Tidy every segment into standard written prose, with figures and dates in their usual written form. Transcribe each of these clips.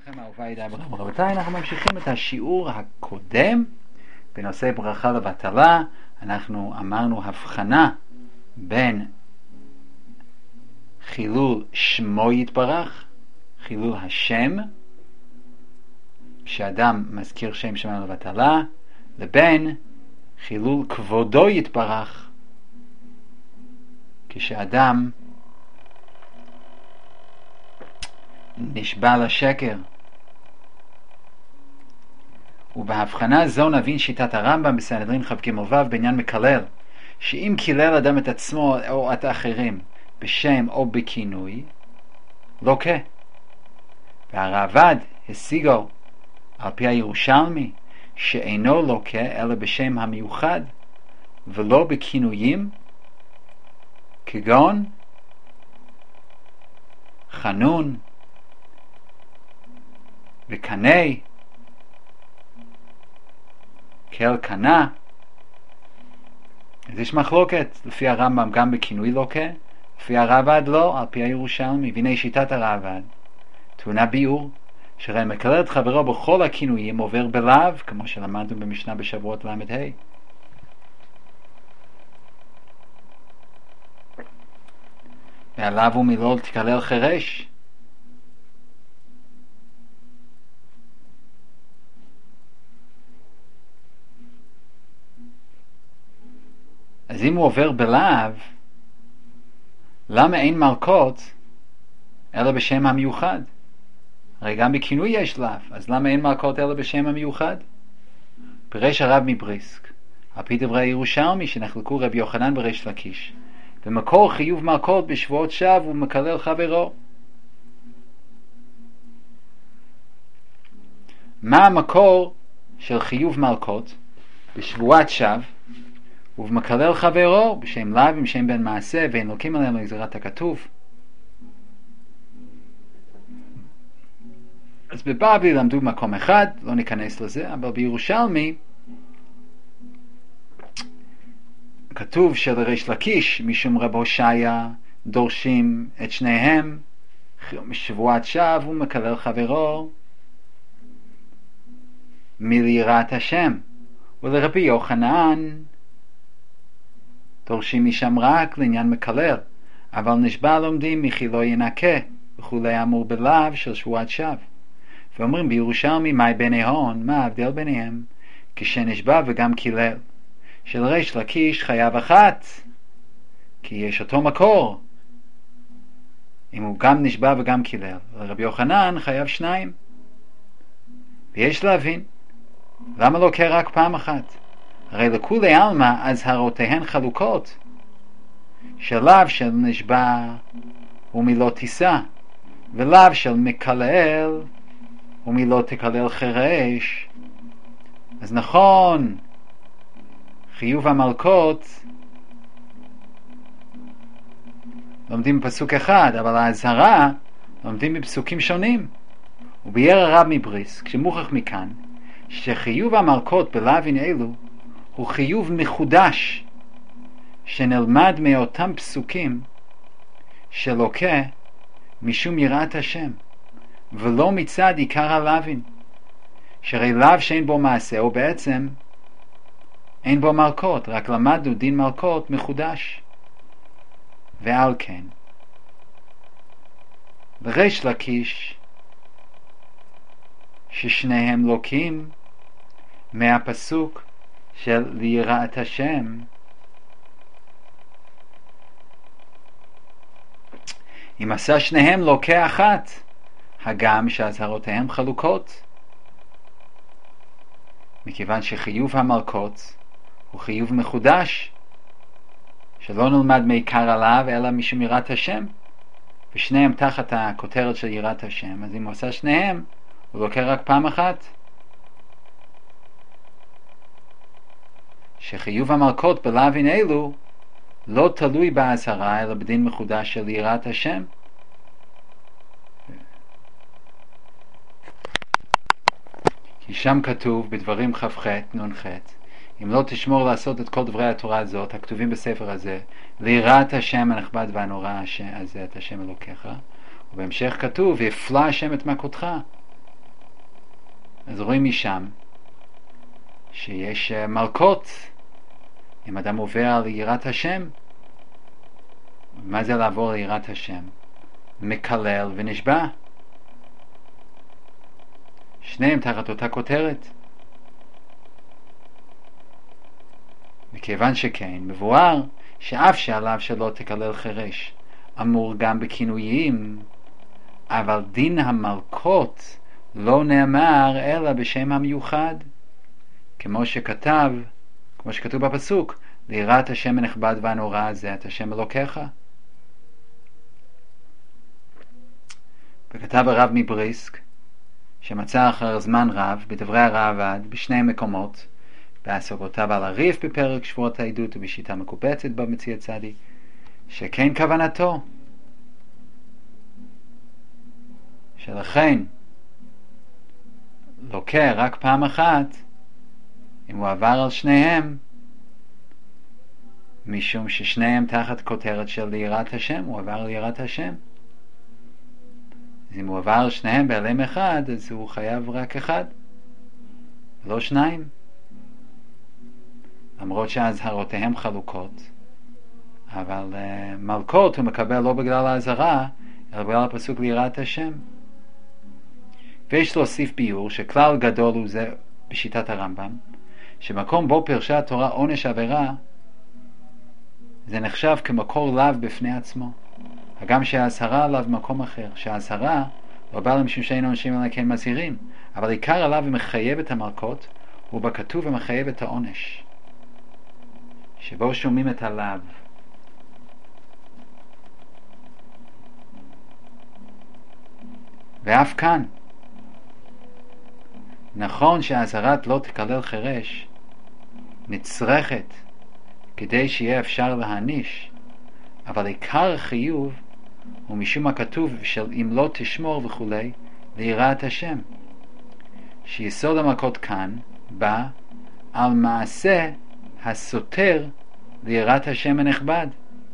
לכם אהוביי די ורבותיי, אנחנו ממשיכים את השיעור הקודם בנושא ברכה לבטלה. אנחנו אמרנו הבחנה בין חילול שמו יתברך, חילול השם, שאדם מזכיר שם שמיים לבטלה, לבין חילול כבודו יתברך, כשאדם נשבע לשקר. ובהבחנה זו נבין שיטת הרמב"ם בסנהדרין כ"ג ו' בעניין מקלל, שאם קילל אדם את עצמו או את האחרים בשם או בכינוי, לוקה. והרעב"ד השיגו על פי הירושלמי שאינו לוקה אלא בשם המיוחד ולא בכינויים כגון חנון וקנה, כל קנה. אז יש מחלוקת לפי הרמב"ם גם בכינוי לוקה, לפי הרעב"ד לא, על פי הירושלמי. והנה שיטת הרעב"ד טעונה ביאור, שהרי מקלל את חברו בכל הכינויים עובר בלאו, כמו שלמדנו במשנה בשבועות ל"ה. והלאו הוא מילול תקלל חירש. אז אם הוא עובר בלאו, למה אין מלכות אלא בשם המיוחד? הרי גם בכינוי יש לאו, אז למה אין מלכות אלא בשם המיוחד? פירש הרב מבריסק, על פי דברי הירושלמי שנחלקו רבי יוחנן וריש לקיש, במקור חיוב מלכות בשבועות שווא הוא מקלל חברו. מה המקור של חיוב מלכות בשבועת שווא ובמקלל חברו בשם לאו עם שם בן מעשה ואין לוקים עליהם לגזירת הכתוב? אז בבבלי למדו מקום אחד, לא ניכנס לזה, אבל בירושלמי כתוב שלריש לקיש משום רב הושעיה דורשים את שניהם משבועת שווא ומקלל חברו מליראת השם, ולרבי יוחנן דורשים משם רק לעניין מקלל, אבל נשבע לומדים מכי לא ינקה וכולי, אמור בלאו של שבועת שווא. ואומרים בירושלמי מהי ביניהון, מה ההבדל ביניהם? כשנשבע וגם קילל, של ריש לקיש חייב אחת, כי יש אותו מקור אם הוא גם נשבע וגם קילל. רבי יוחנן חייב שניים. ויש להבין למה לא קרה רק פעם אחת. הרי לכולי עלמא אזהרותיהן חלוקות, שלאו של נשבע הוא מילות תישא, ולאו של מקלל הוא מילות תקלל חירש. אז נכון, חיוב המלכות לומדים בפסוק אחד, אבל ההזהרה לומדים בפסוקים שונים. וביאר הרב מבריסק שמוכח מכאן שחיוב המלכות בלאווין אלו הוא חיוב מחודש שנלמד מאותם פסוקים שלוקה משום יראת השם ולא מצד עיקר הלאווין, שהרי לאו שאין בו מעשה הוא בעצם אין בו מלכות, רק למדנו דין מלכות מחודש. ועל כן לריש לקיש ששניהם לוקים מהפסוק של ליראת השם, אם עשה שניהם לוקה אחת, הגם שהזהרותיהם חלוקות, מכיוון שחיוב המלכות הוא חיוב מחודש שלא נלמד מעיקר עליו אלא משום יראת השם, ושניהם תחת הכותרת של יראת השם. אז אם הוא עשה שניהם הוא לוקה רק פעם אחת. שחיוב המלכות בלאווין אלו לא תלוי בהזהרה אלא בדין מחודש של יראת השם. כי שם כתוב בדברים כ"ח נ"ח, אם לא תשמור לעשות את כל דברי התורה הזאת הכתובים בספר הזה, ליראת השם הנכבד והנורא הזה את השם אלוקיך. ובהמשך כתוב, והפלא השם את מכותך. אז רואים משם שיש מלכות. אם אדם עובר על יראת השם, מה זה לעבור על יראת השם? מקלל ונשבע. שניהם תחת אותה כותרת. מכיוון שכן, מבואר שאף שעליו שלא תקלל חרש אמור גם בכינויים, אבל דין המלכות לא נאמר אלא בשם המיוחד, כמו שכתוב בפסוק, ליראת השם הנכבד והנורא הזה את השם אלוקיך. וכתב הרב מבריסק, שמצא אחר זמן רב בדברי הרעב"ד בשני מקומות, בהשגותיו על הריף בפרק שבועות העדות ובשיטה מקובצת במציאת צדי, שכן כוונתו, שלכן לוקה רק פעם אחת אם הוא עבר על שניהם, משום ששניהם תחת כותרת של יראת השם, הוא עבר על יראת השם. אז אם הוא עבר על שניהם בהלם אחד, אז הוא חייב רק אחד, לא שניים. למרות שהאזהרותיהם חלוקות, אבל מלכות הוא מקבל לא בגלל האזהרה, אלא בגלל הפסוק ליראת השם. ויש להוסיף ביור שכלל גדול הוא זה בשיטת הרמב"ם, שמקום בו פרשה התורה עונש עבירה, זה נחשב כמקור לאו בפני עצמו. הגם שהאזהרה עליו במקום אחר, שהאזהרה לא בא למשום שאין עונשים אלא כן מזהירים, אבל עיקר עליו ומחייב את המלכות, הוא בכתוב ומחייב את העונש, שבו שומעים את הלאו. ואף כאן, נכון שהאזהרת לא תקלל חרש נצרכת כדי שיהיה אפשר להעניש, אבל עיקר החיוב הוא משום הכתוב של אם לא תשמור וכו' ליראת השם, שיסוד המלכות כאן בא על מעשה הסותר ליראת השם הנכבד,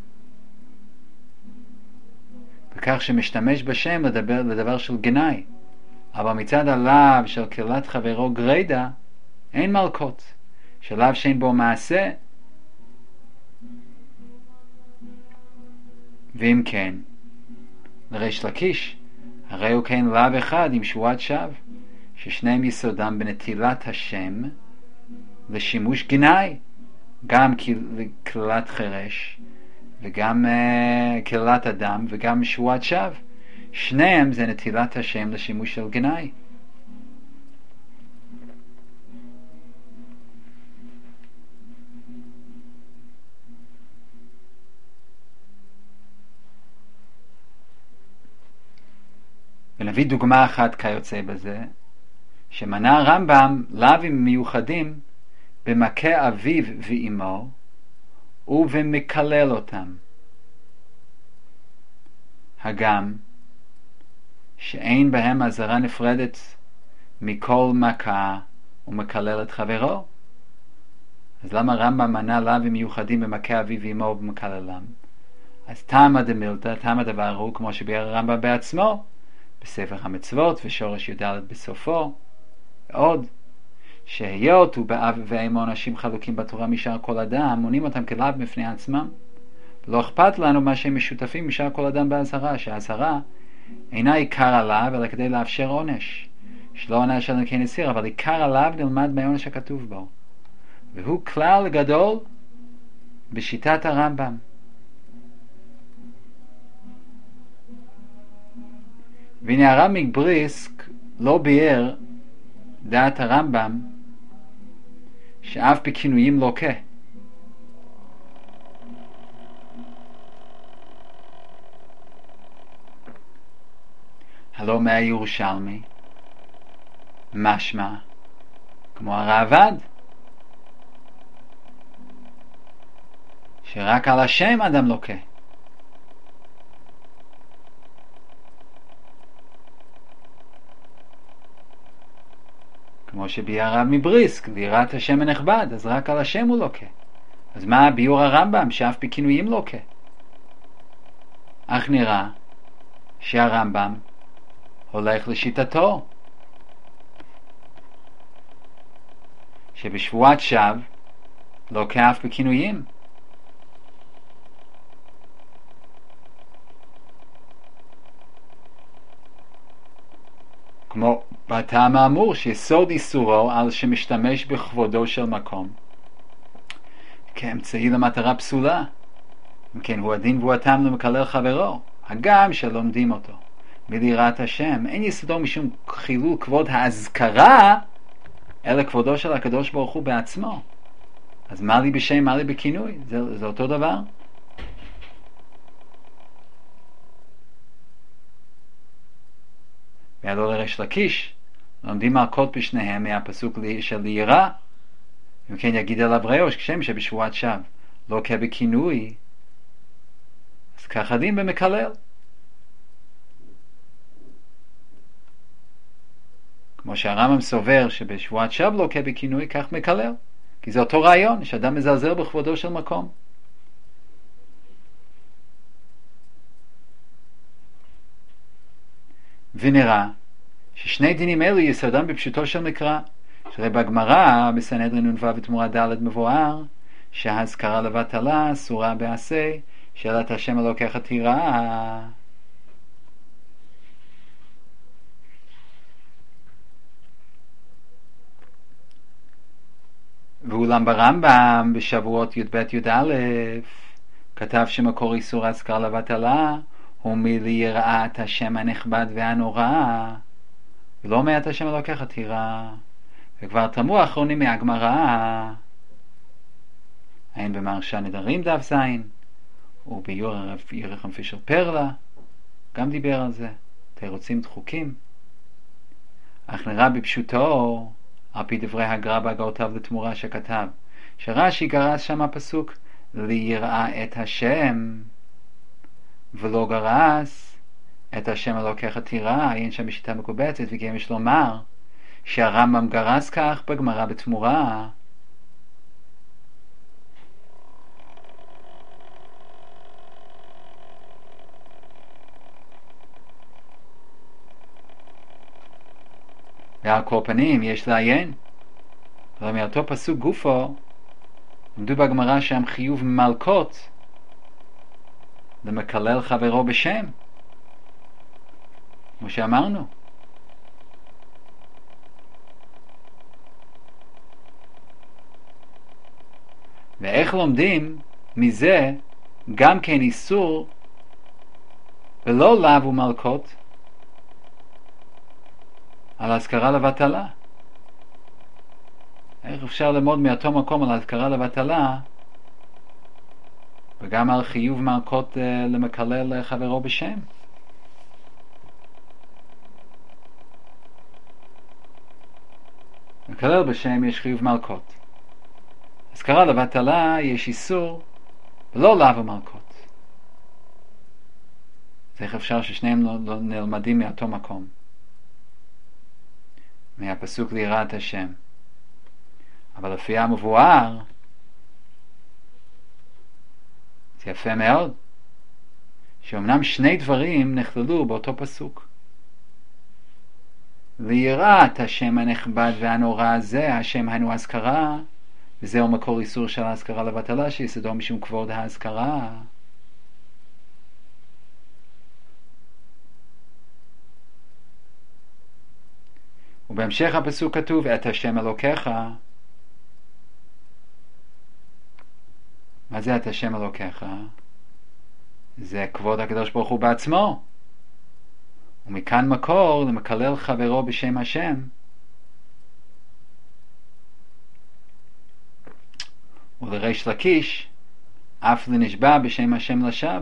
וכך שמשתמש בשם לדבר של גנאי, אבל מצד הלאו של קללת חברו גרידא אין מלכות, שלאו שאין בו מעשה. ואם כן, לריש לקיש, הרי הוא כן לאו אחד עם שבועת שווא, ששניהם יסודם בנטילת השם לשימוש גנאי, גם קללת חרש וגם קללת אדם וגם שבועת שווא. שניהם זה נטילת השם לשימוש של גנאי. ונביא דוגמה אחת כיוצא בזה, שמנה הרמב"ם לאווים מיוחדים במכה אביו ואמו ובמקלל אותם, הגם שאין בהם אזהרה נפרדת מכל מכה ומקלל את חברו. אז למה הרמב"ם מנה לאווים מיוחדים במכה אביו ואמו ובמקללם? אז תמא דמילתא, תמא דבר הוא, כמו שביאר הרמב"ם בעצמו בספר המצוות ושורש י"ד בסופו, ועוד שהיות ובאב ואמו אנשים חלוקים בתורה משאר כל אדם, מונים אותם כלאו בפני עצמם. לא אכפת לנו מה שהם משותפים משאר כל אדם באזהרה, שהאזהרה אינה עיקר עליו אלא כדי לאפשר עונש, שלא עונש אלא כן יסיר, אבל עיקר עליו נלמד מהעונש הכתוב בו, והוא כלל גדול בשיטת הרמב"ם. והנה הרב מבריסק לא ביאר דעת הרמב"ם שאף בכינויים לוקה. הלא מהירושלמי משמע כמו הרעב"ד שרק על השם אדם לוקה, כמו שביאר הרב מבריסק ליראת השם הנכבד, אז רק על השם הוא לוקה. אז מה ביאור הרמב"ם שאף בכינויים לוקה? אך נראה שהרמב"ם הולך לשיטתו, שבשבועת שווא לא כאף בכינויים. כמו בטעם האמור שיסוד איסורו על שמשתמש בכבודו של מקום כאמצעי למטרה פסולה. אם כן, הוא הדין והוא הטעם למקלל חברו, הגם שלומדים אותו מליראת השם. אין יסודו משום חילול כבוד האזכרה, אלא כבודו של הקדוש ברוך הוא בעצמו. אז מה לי בשם, מה לי בכינוי? זה אותו דבר. ועלו לריש לקיש, לומדים מלכות בשניהם מהפסוק של ליראה. אם כן, יגיד אליו ראש, כשם שבשבועת שווא לא כבכינוי, אז ככה דין במקלל. כמו שהרמב"ם סובר שבשבועת שווא לא כבכינוי, כך מקלל. כי זה אותו רעיון, שאדם מזלזל בכבודו של מקום. ונראה ששני דינים אלו יסודם בפשוטו של מקרא, שהרי בגמרא בסנהדרין נ"ו ותמורה ד' מבואר שההזכרה לבטלה אסורה בעשה של את השם אלוקיך תירא. ואולם ברמב"ם בשבועות י"ב י"א כתב שמקור איסור ההזכרה לבטלה הוא מליראת השם הנכבד והנורא, ולא מאת השם אלוקיך תירא. וכבר תמו האחרונים מהגמרא, אין במרשה נדרים דף זין, וביור הרב ירחם פישר פרלה גם דיבר על זה, תירוצים דחוקים. אך נראה בפשוטו על פי דברי הגר"א בהגאותיו לתמורה שכתב שרש"י גרס שם הפסוק ליראה את השם, ולא גרס את השם אלוקיך תירא. אין שם בשיטה מקובצת, וגם יש לומר שהרמב"ם גרס כך בגמרא בתמורה. ועל כל פנים יש לעיין, אבל מאותו פסוק גופו למדו בגמרא שם חיוב מלכות למקלל חברו בשם, כמו שאמרנו. ואיך לומדים מזה גם כן איסור ולא לאו ומלכות על הזכרה לבטלה? איך אפשר ללמוד מאותו מקום על הזכרה לבטלה וגם על חיוב מלכות למקלל חברו בשם? מקלל בשם יש חיוב מלכות, הזכרה לבטלה יש איסור ולא לאו ומלכות. אז איך אפשר ששניהם לא נלמדים מאותו מקום, מהפסוק ליראת השם? אבל לפי המבואר זה יפה מאוד שאומנם שני דברים נכללו באותו פסוק. ליראת השם הנכבד והנורא זה השם היינו הזכרה, וזהו מקור איסור של ההזכרה לבטלה שיסודו משום כבוד ההזכרה. ובהמשך הפסוק כתוב את השם אלוקיך. מה זה את השם אלוקיך? זה כבוד הקדוש ברוך הוא בעצמו, ומכאן מקור למקלל חברו בשם השם. ולריש לקיש אף לנשבע בשם השם לשווא.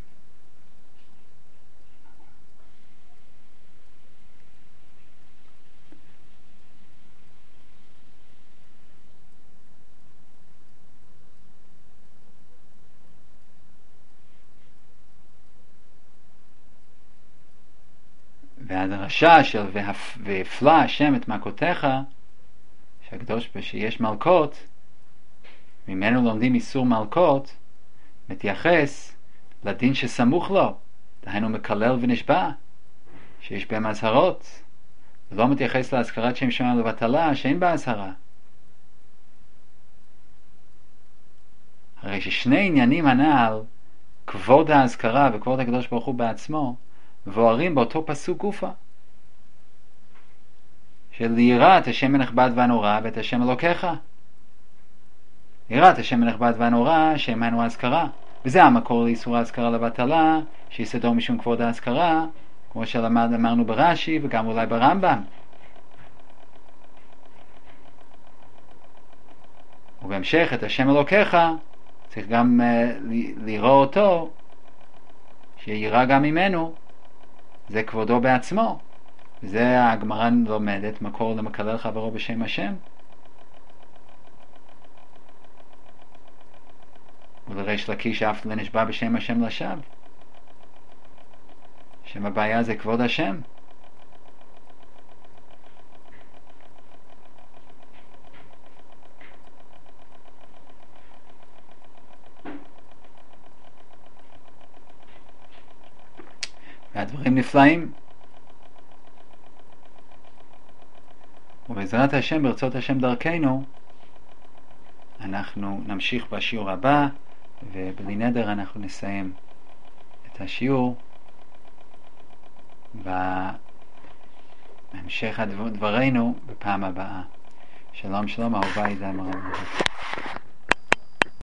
והדרשה של והפלא השם את מכותיך, שהקדוש שיש מלכות, ממנו לומדים איסור מלכות, מתייחס לדין שסמוך לו, דהיינו מקלל ונשבע, שיש בהם אזהרות, ולא מתייחס להזכרת שם שמיים לבטלה שאין בה אזהרה. הרי ששני עניינים הנ"ל, כבוד ההזכרה וכבוד הקדוש ברוך הוא בעצמו, מבוארים באותו פסוק גופה. של יראת השם הנכבד והנורא ואת השם אלוקיך. יראת השם הנכבד והנורא, שמנו ההזכרה. וזה המקור לאיסור ההזכרה לבטלה, שיסדו משום כבוד ההזכרה, כמו שאמרנו ברש"י וגם אולי ברמב"ם. ובהמשך את השם אלוקיך, צריך גם לראות אותו, שירא גם ממנו, זה כבודו בעצמו. זה הגמרא לומדת, מקור למקלל חברו בשם השם. ולריש לקיש אף לנשבע בשם השם לשווא. שם הבעיה זה כבוד השם. והדברים נפלאים. ובעזרת השם, ברצות השם דרכנו, אנחנו נמשיך בשיעור הבא, ובלי נדר אנחנו נסיים את השיעור בהמשך דברינו בפעם הבאה. שלום שלום, אהובה עידן מרב.